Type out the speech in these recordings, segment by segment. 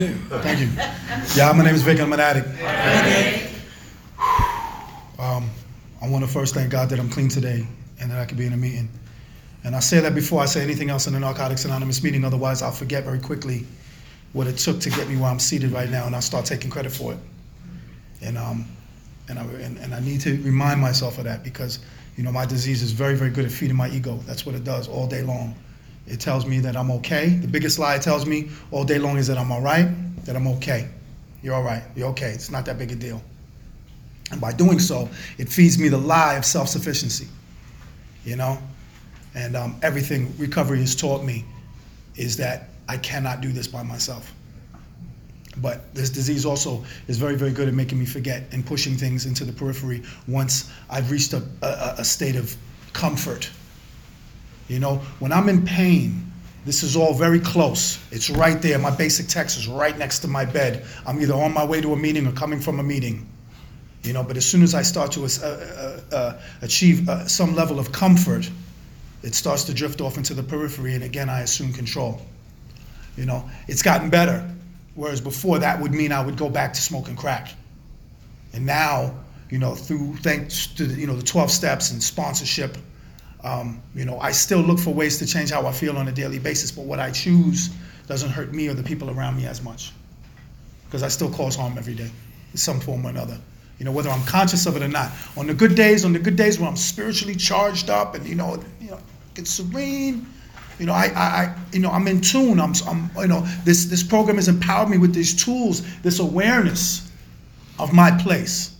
Thank you. Yeah, my name is Vic. I'm an addict. I want to first thank God that I'm clean today and that I could be in a meeting. And I say that before I say anything else in the Narcotics Anonymous meeting. Otherwise, I'll forget very quickly what it took to get me where I'm seated right now, and I'll start taking credit for it. And I need to remind myself of that because, you know, my disease is very, very good at feeding my ego. That's what it does all day long. It tells me that I'm okay. The biggest lie it tells me all day long is that I'm all right, that I'm okay. You're all right. You're okay. It's not that big a deal. And by doing so, it feeds me the lie of self-sufficiency, you know? And everything recovery has taught me is that I cannot do this by myself. But this disease also is very, very good at making me forget and pushing things into the periphery once I've reached a state of comfort. You know, when I'm in pain, this is all very close. It's right there. My basic text is right next to my bed. I'm either on my way to a meeting or coming from a meeting. You know, but as soon as I start to achieve some level of comfort, it starts to drift off into the periphery, and again, I assume control. You know, it's gotten better, whereas before that would mean I would go back to smoking crack. And now, you know, thanks to the 12 steps and sponsorship, you know, I still look for ways to change how I feel on a daily basis, but what I choose doesn't hurt me or the people around me as much, because I still cause harm every day in some form or another. You know, whether I'm conscious of it or not. On the good days when I'm spiritually charged up and you know, it's serene. You know, I'm in tune. This program has empowered me with these tools, this awareness of my place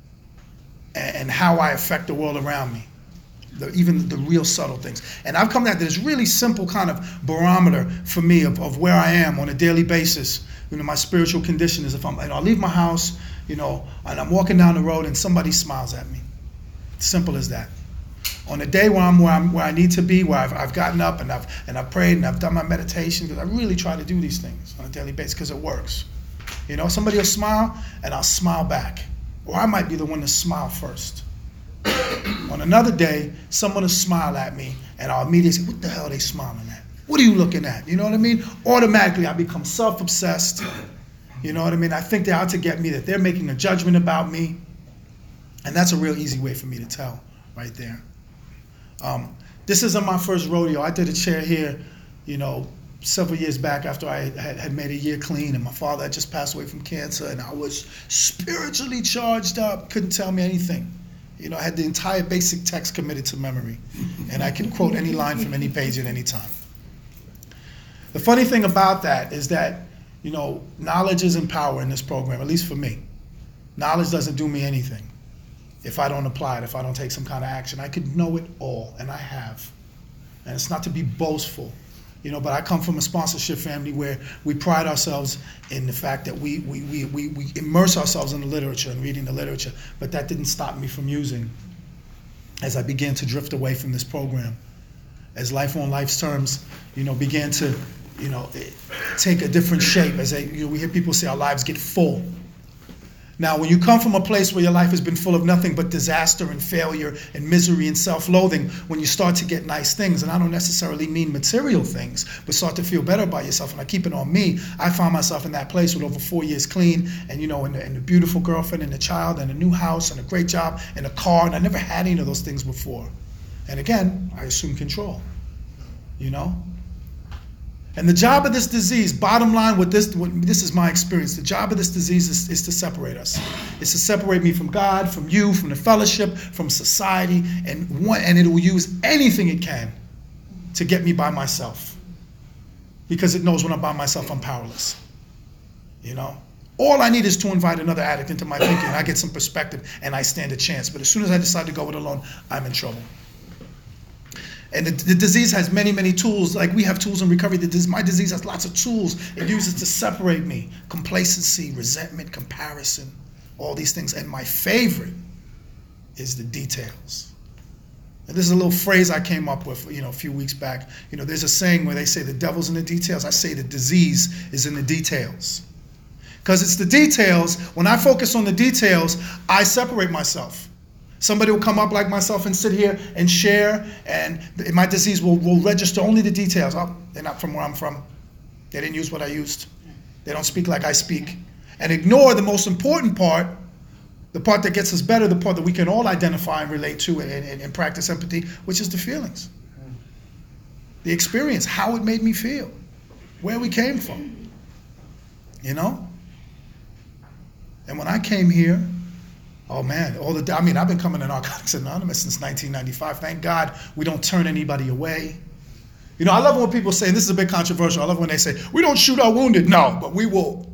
and how I affect the world around me. Even the real subtle things. And I've come to this really simple kind of barometer for me of where I am on a daily basis. You know, my spiritual condition is if I leave my house, you know, and I'm walking down the road and somebody smiles at me. Simple as that. On a day where I need to be, where I've gotten up and I've prayed and I've done my meditation, because I really try to do these things on a daily basis because it works. You know, somebody will smile and I'll smile back. Or I might be the one to smile first. On another day, someone will smile at me and I'll immediately say, what the hell are they smiling at? What are you looking at? You know what I mean? Automatically, I become self-obsessed. You know what I mean? I think they're out to get me, that they're making a judgment about me. And that's a real easy way for me to tell right there. This isn't my first rodeo. I did a chair here, you know, several years back after I had made a year clean, and my father had just passed away from cancer, and I was spiritually charged up, couldn't tell me anything. You know, I had the entire basic text committed to memory, and I could quote any line from any page at any time. The funny thing about that is that, you know, knowledge isn't power in this program, at least for me. Knowledge doesn't do me anything if I don't apply it, if I don't take some kind of action. I could know it all, and I have. And it's not to be boastful, you know, but I come from a sponsorship family where we pride ourselves in the fact that we immerse ourselves in the literature and reading the literature, but that didn't stop me from using as I began to drift away from this program. As life on life's terms, you know, began to, you know, take a different shape, as we hear people say our lives get full. Now, when you come from a place where your life has been full of nothing but disaster and failure and misery and self-loathing, when you start to get nice things, and I don't necessarily mean material things, but start to feel better about yourself, and I keep it on me, I found myself in that place with over 4 years clean, and you know, and a beautiful girlfriend and a child and a new house and a great job and a car, and I never had any of those things before. And again, I assume control, you know? And the job of this disease, bottom line, this is my experience, the job of this disease is to separate us. It's to separate me from God, from you, from the fellowship, from society, and it will use anything it can to get me by myself. Because it knows when I'm by myself, I'm powerless. You know? All I need is to invite another addict into my thinking, and I get some perspective, and I stand a chance. But as soon as I decide to go it alone, I'm in trouble. And the disease has many, many tools. Like we have tools in recovery. My disease has lots of tools it uses to separate me. Complacency, resentment, comparison, all these things. And my favorite is the details. And this is a little phrase I came up with, you know, a few weeks back. You know, there's a saying where they say the devil's in the details. I say the disease is in the details. Because it's the details. When I focus on the details, I separate myself. Somebody will come up like myself and sit here and share, and my disease will register only the details. Oh, they're not from where I'm from. They didn't use what I used. They don't speak like I speak. And ignore the most important part, the part that gets us better, the part that we can all identify and relate to and practice empathy, which is the feelings. The experience, how it made me feel, where we came from, you know? And when I came here, oh man, I've been coming to Narcotics Anonymous since 1995. Thank God we don't turn anybody away. You know, I love when people say, and this is a bit controversial, I love when they say, we don't shoot our wounded. No, but we will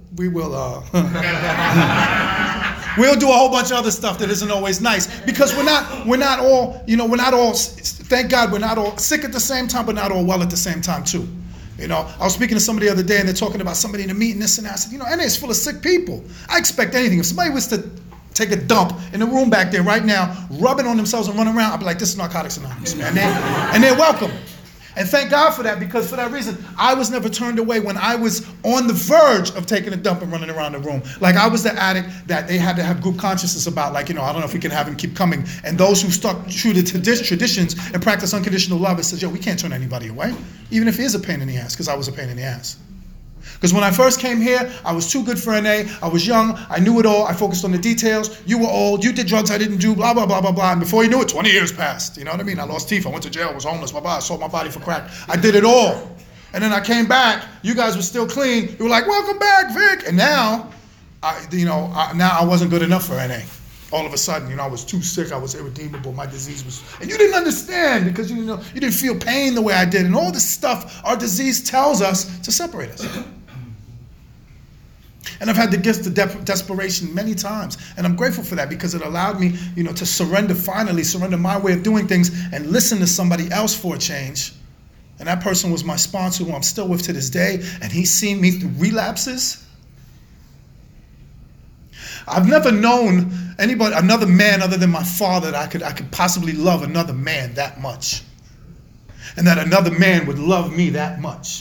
we'll do a whole bunch of other stuff that isn't always nice, because we're not all, thank God we're not all sick at the same time, but not all well at the same time too. You know, I was speaking to somebody the other day and they're talking about somebody in a meeting, this and that. I said, NA is full of sick people. I expect anything. If somebody was to take a dump in the room back there right now, rubbing on themselves and running around, I'd be like, this is Narcotics Anonymous, man. And they're welcome. And thank God for that, because for that reason, I was never turned away when I was on the verge of taking a dump and running around the room. Like, I was the addict that they had to have group consciousness about, like, I don't know if we can have him keep coming. And those who stuck true to traditions and practice unconditional love, it says, we can't turn anybody away, even if he is a pain in the ass, because I was a pain in the ass. Because when I first came here, I was too good for NA. I was young. I knew it all. I focused on the details. You were old. You did drugs I didn't do, blah, blah, blah, blah, blah. And before you knew it, 20 years passed. You know what I mean? I lost teeth. I went to jail. I was homeless. Blah, blah. I sold my body for crack. I did it all. And then I came back. You guys were still clean. You were like, welcome back, Vic. And now, now I wasn't good enough for NA. All of a sudden, I was too sick. I was irredeemable. My disease was, and you didn't understand because you didn't feel pain the way I did. And all this stuff our disease tells us to separate us. And I've had the gift of desperation many times. And I'm grateful for that, because it allowed me, to finally surrender my way of doing things and listen to somebody else for a change. And that person was my sponsor, who I'm still with to this day. And he's seen me through relapses. I've never known another man other than my father, that I could possibly love another man that much. And that another man would love me that much.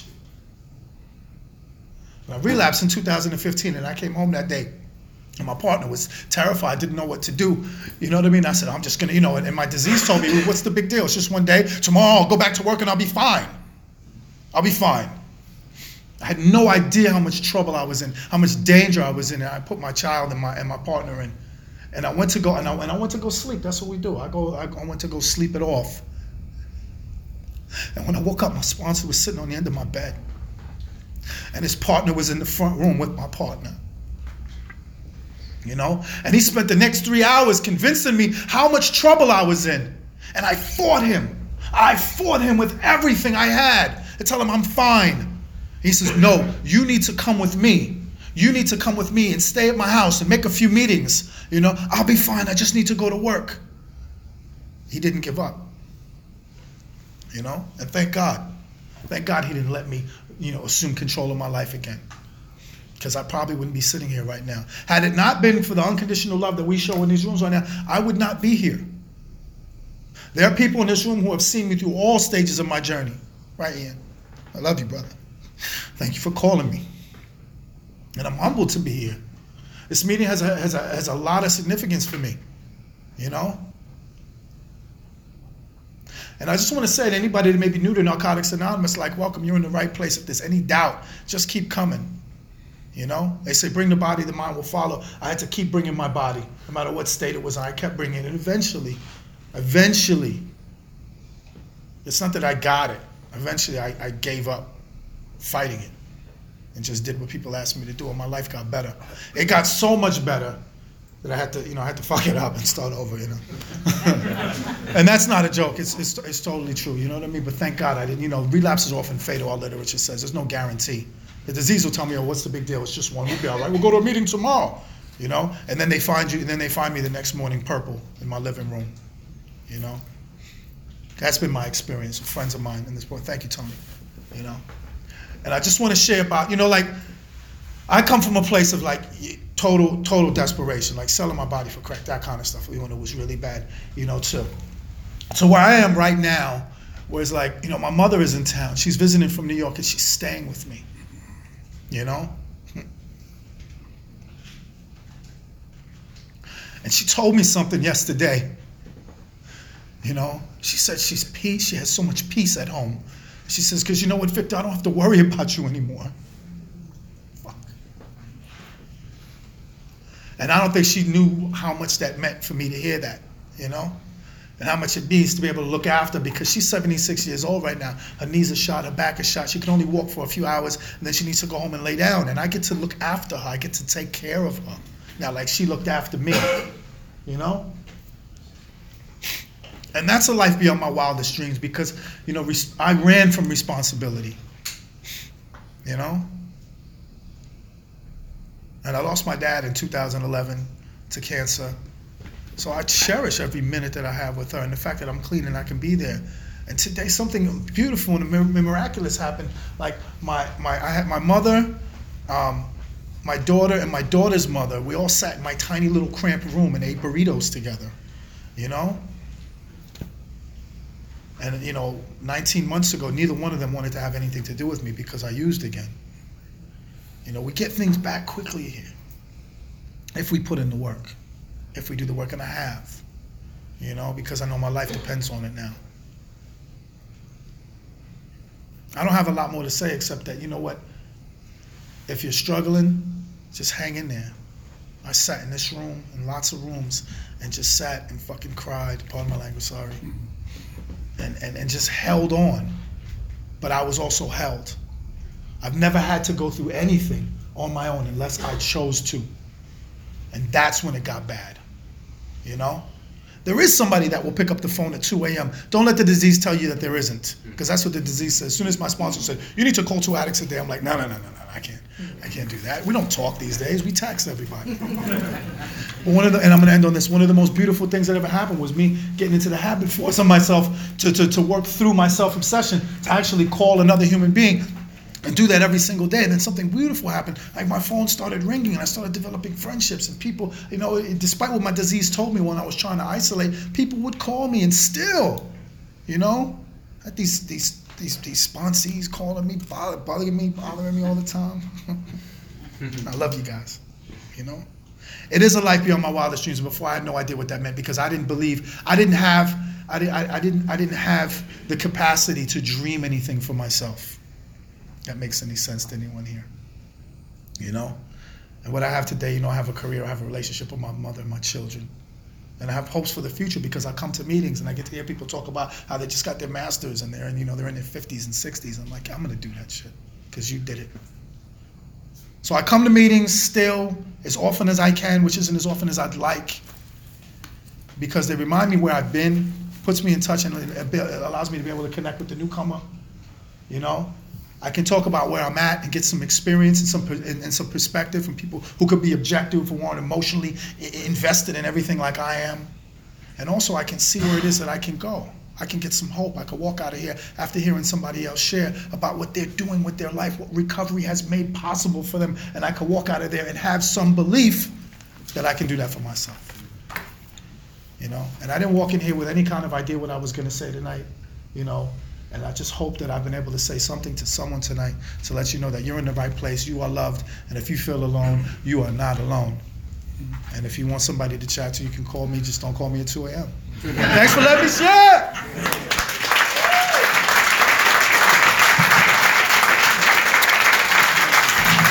I relapsed in 2015, and I came home that day, and my partner was terrified, didn't know what to do. You know what I mean? I said, I'm just going to, and my disease told me, what's the big deal? It's just one day. Tomorrow I'll go back to work and I'll be fine. I'll be fine. I had no idea how much trouble I was in, how much danger I was in. And I put my child and my partner in. And I went to go, and I went to go sleep. That's what we do. I went to go sleep it off. And when I woke up, my sponsor was sitting on the end of my bed. And his partner was in the front room with my partner. And he spent the next 3 hours convincing me how much trouble I was in. And I fought him. I fought him with everything I had to tell him I'm fine. He says, no, you need to come with me. You need to come with me and stay at my house and make a few meetings. I'll be fine. I just need to go to work. He didn't give up. And thank God. Thank God he didn't let me assume control of my life again, because I probably wouldn't be sitting here right now. Had it not been for the unconditional love that we show in these rooms right now, I would not be here. There are people in this room who have seen me through all stages of my journey. Right, Ian? I love you, brother. Thank you for calling me. And I'm humbled to be here. This meeting has a lot of significance for me, And I just want to say to anybody that may be new to Narcotics Anonymous, welcome, you're in the right place. If there's any doubt, just keep coming. They say bring the body, the mind will follow. I had to keep bringing my body, no matter what state it was in. I kept bringing it. And eventually, it's not that I got it. Eventually, I gave up fighting it and just did what people asked me to do, and my life got better. It got so much better that I had to fuck it up and start over, And that's not a joke. It's totally true, you know what I mean? But thank God I didn't, relapse is often fatal, our literature says. There's no guarantee. The disease will tell me, what's the big deal? It's just one. We'll be all right. We'll go to a meeting tomorrow, And then they find you, and then they find me the next morning purple in my living room, That's been my experience with friends of mine in this point. Thank you, Tony, And I just want to share about, I come from a place of total desperation, selling my body for crack, that kind of stuff, when it was really bad, to where I am right now, where it's my mother is in town. She's visiting from New York, and she's staying with me, And she told me something yesterday, She said she has so much peace at home. She says, because you know what, Victor, I don't have to worry about you anymore. Fuck. And I don't think she knew how much that meant for me to hear that, you know? And how much it means to be able to look after, because she's 76 years old right now. Her knees are shot, her back is shot. She can only walk for a few hours, and then she needs to go home and lay down. And I get to look after her. I get to take care of her. Now, like she looked after me, you know? And that's a life beyond my wildest dreams, because, you know, I ran from responsibility, you know? And I lost my dad in 2011 to cancer. So I cherish every minute that I have with her, and the fact that I'm clean and I can be there. And today something beautiful and miraculous happened. Like I had my mother, my daughter, and my daughter's mother. We all sat in my tiny little cramped room and ate burritos together, you know? And, you know, 19 months ago, neither one of them wanted to have anything to do with me because I used again. You know, we get things back quickly here if we put in the work. If we do the work, and I have, you know, because I know my life depends on it now. I don't have a lot more to say except that, you know what, if you're struggling, just hang in there. I sat in this room, in lots of rooms, and just sat and fucking cried, pardon my language, sorry, and just held on. But I was also held. I've never had to go through anything on my own unless I chose to. And that's when it got bad. You know, there is somebody that will pick up the phone at 2 a.m. Don't let the disease tell you that there isn't, because that's what the disease says. As soon as my sponsor said, you need to call 2 addicts a day, I'm like, no, I can't do that. We don't talk these days. We text everybody. But and I'm going to end on this. One of the most beautiful things that ever happened was me getting into the habit, forcing myself to work through my self-obsession, to actually call another human being. And do that every single day. And then something beautiful happened. Like my phone started ringing and I started developing friendships. And people, you know, despite what my disease told me when I was trying to isolate, people would call me, and still, you know, I had these sponsees calling me, bothering me all the time. I love you guys, you know. It is a life beyond my wildest dreams. Before I had no idea what that meant, because I didn't believe, I didn't have the capacity to dream anything for myself that makes any sense to anyone here, you know? And what I have today, you know, I have a career, I have a relationship with my mother and my children. And I have hopes for the future, because I come to meetings and I get to hear people talk about how they just got their masters and they're in their 50s and 60s. I'm like, I'm gonna do that shit, because you did it. So I come to meetings still as often as I can, which isn't as often as I'd like, because they remind me where I've been, puts me in touch, and it allows me to be able to connect with the newcomer, you know? I can talk about where I'm at and get some experience and some perspective from people who could be objective, who aren't emotionally invested in everything like I am. And also I can see where it is that I can go. I can get some hope. I can walk out of here after hearing somebody else share about what they're doing with their life, what recovery has made possible for them. And I can walk out of there and have some belief that I can do that for myself. You know, and I didn't walk in here with any kind of idea what I was going to say tonight, you know. And I just hope that I've been able to say something to someone tonight to let you know that you're in the right place, you are loved, and if you feel alone, you are not alone. And if you want somebody to chat to, you can call me, just don't call me at 2 a.m. Thanks for letting me share!